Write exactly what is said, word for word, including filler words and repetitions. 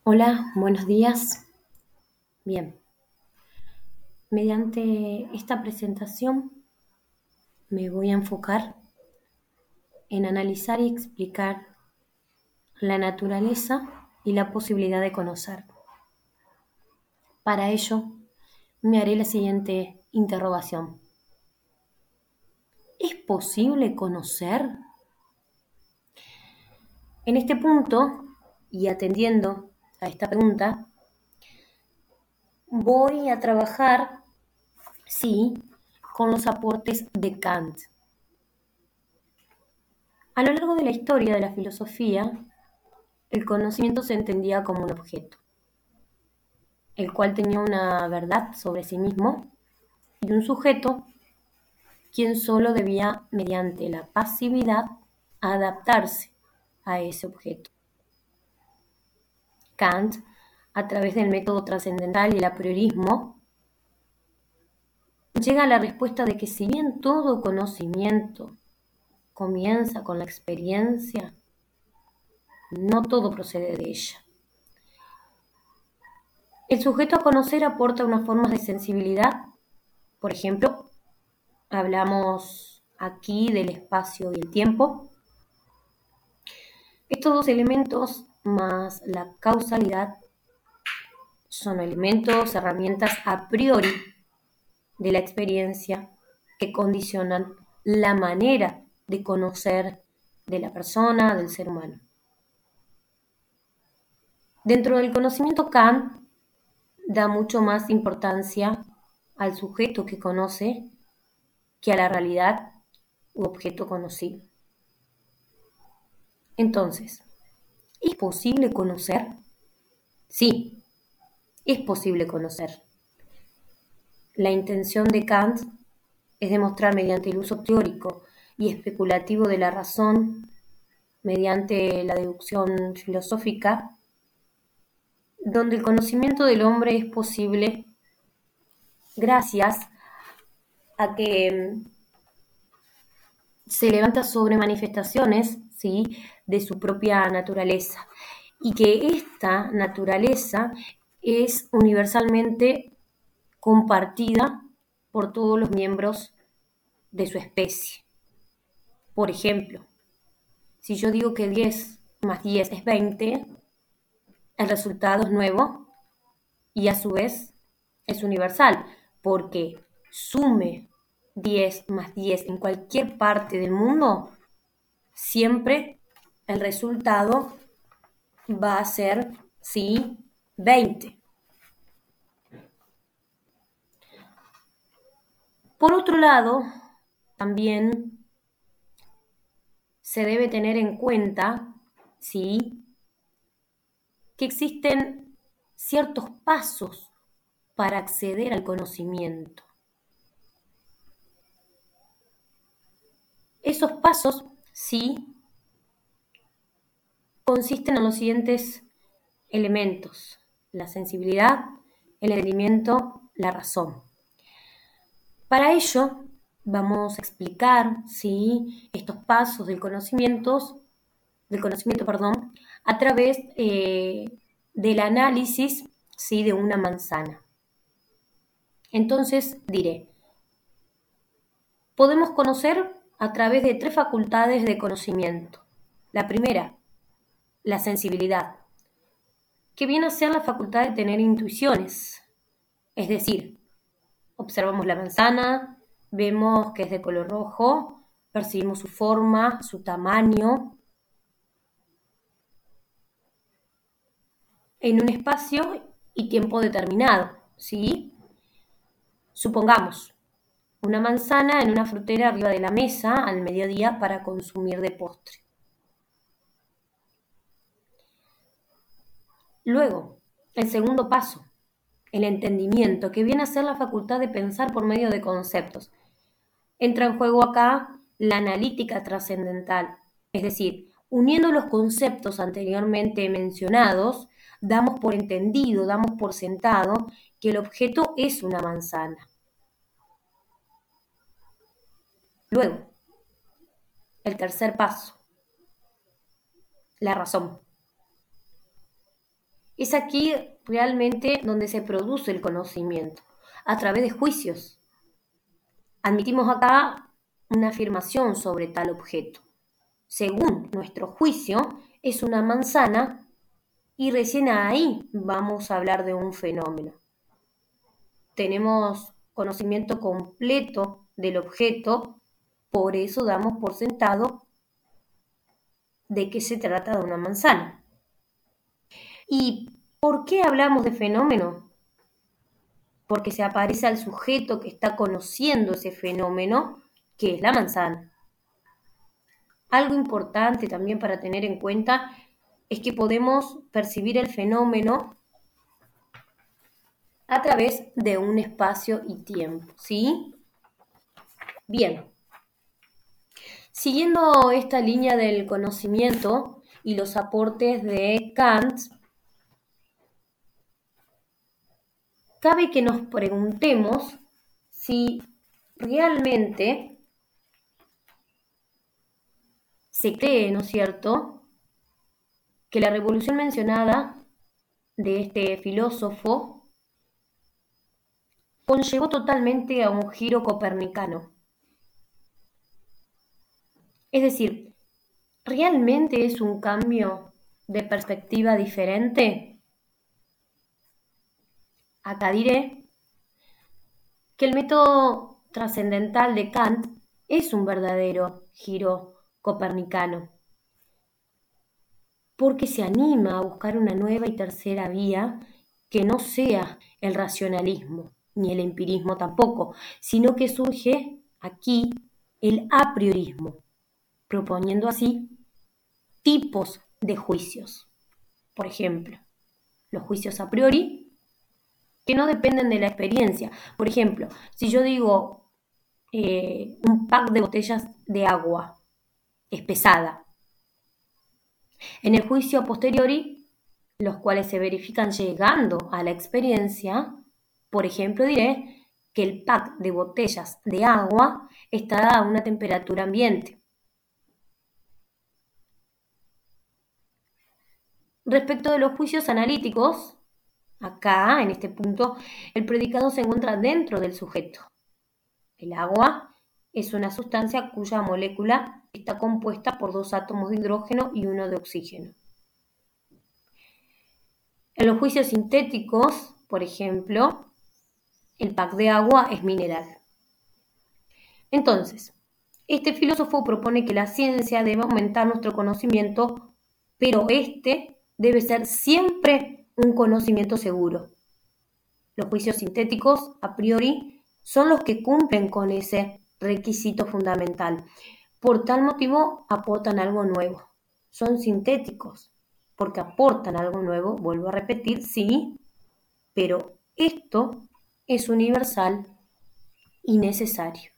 Hola, buenos días. Bien, mediante esta presentación me voy a enfocar en analizar y explicar la naturaleza y la posibilidad de conocer. Para ello, me haré la siguiente interrogación. ¿Es posible conocer? En este punto, y atendiendo a esta pregunta, voy a trabajar, sí, con los aportes de Kant. A lo largo de la historia de la filosofía, el conocimiento se entendía como un objeto, el cual tenía una verdad sobre sí mismo, y un sujeto, quien solo debía, mediante la pasividad, adaptarse a ese objeto. Kant, a través del método trascendental y el apriorismo, llega a la respuesta de que si bien todo conocimiento comienza con la experiencia, no todo procede de ella. El sujeto a conocer aporta unas formas de sensibilidad. Por ejemplo, hablamos aquí del espacio y el tiempo. Estos dos elementos más la causalidad son elementos, herramientas a priori de la experiencia que condicionan la manera de conocer de la persona, del ser humano. Dentro del conocimiento, Kant da mucho más importancia al sujeto que conoce que a la realidad u objeto conocido. Entonces, ¿es posible conocer? Sí, es posible conocer. La intención de Kant es demostrar mediante el uso teórico y especulativo de la razón, mediante la deducción filosófica, donde el conocimiento del hombre es posible gracias a que se levanta sobre manifestaciones, ¿sí?, de su propia naturaleza, y que esta naturaleza es universalmente compartida por todos los miembros de su especie. Por ejemplo, si yo digo que diez más diez es veinte, el resultado es nuevo y a su vez es universal, porque sume diez más diez en cualquier parte del mundo, siempre el resultado va a ser, sí, veinte. Por otro lado, también se debe tener en cuenta, sí, que existen ciertos pasos para acceder al conocimiento. Esos pasos, sí, consisten en los siguientes elementos: la sensibilidad, el entendimiento, la razón. Para ello, vamos a explicar, ¿sí?, estos pasos del conocimiento, del conocimiento, perdón, a través eh, del análisis, ¿sí?, de una manzana. Entonces diré, podemos conocer a través de tres facultades de conocimiento. La primera, la sensibilidad, que viene a ser la facultad de tener intuiciones, es decir, observamos la manzana, vemos que es de color rojo, percibimos su forma, su tamaño, en un espacio y tiempo determinado, ¿sí? Supongamos una manzana en una frutera arriba de la mesa al mediodía para consumir de postre. Luego, el segundo paso, el entendimiento, que viene a ser la facultad de pensar por medio de conceptos. Entra en juego acá la analítica trascendental, es decir, uniendo los conceptos anteriormente mencionados, damos por entendido, damos por sentado que el objeto es una manzana. Luego, el tercer paso, la razón. Es aquí realmente donde se produce el conocimiento, a través de juicios. Admitimos acá una afirmación sobre tal objeto. Según nuestro juicio, es una manzana y recién ahí vamos a hablar de un fenómeno. Tenemos conocimiento completo del objeto, por eso damos por sentado de que se trata de una manzana. ¿Y por qué hablamos de fenómeno? Porque se aparece al sujeto que está conociendo ese fenómeno, que es la manzana. Algo importante también para tener en cuenta es que podemos percibir el fenómeno a través de un espacio y tiempo, ¿sí? Bien. Siguiendo esta línea del conocimiento y los aportes de Kant, cabe que nos preguntemos si realmente se cree, ¿no es cierto?, que la revolución mencionada de este filósofo conllevó totalmente a un giro copernicano. Es decir, ¿realmente es un cambio de perspectiva diferente? Acá diré que el método trascendental de Kant es un verdadero giro copernicano, porque se anima a buscar una nueva y tercera vía que no sea el racionalismo, ni el empirismo tampoco, sino que surge aquí el a priorismo, proponiendo así tipos de juicios. Por ejemplo, los juicios a priori, que no dependen de la experiencia. Por ejemplo, si yo digo eh, un pack de botellas de agua es pesada, en el juicio a posteriori, los cuales se verifican llegando a la experiencia, por ejemplo, diré que el pack de botellas de agua está a una temperatura ambiente. Respecto de los juicios analíticos, acá, en este punto, el predicado se encuentra dentro del sujeto. El agua es una sustancia cuya molécula está compuesta por dos átomos de hidrógeno y uno de oxígeno. En los juicios sintéticos, por ejemplo, el pack de agua es mineral. Entonces, este filósofo propone que la ciencia debe aumentar nuestro conocimiento, pero este debe ser siempre un conocimiento seguro. Los juicios sintéticos, a priori, son los que cumplen con ese requisito fundamental. Por tal motivo, aportan algo nuevo. Son sintéticos, porque aportan algo nuevo, vuelvo a repetir, sí, pero esto es universal y necesario.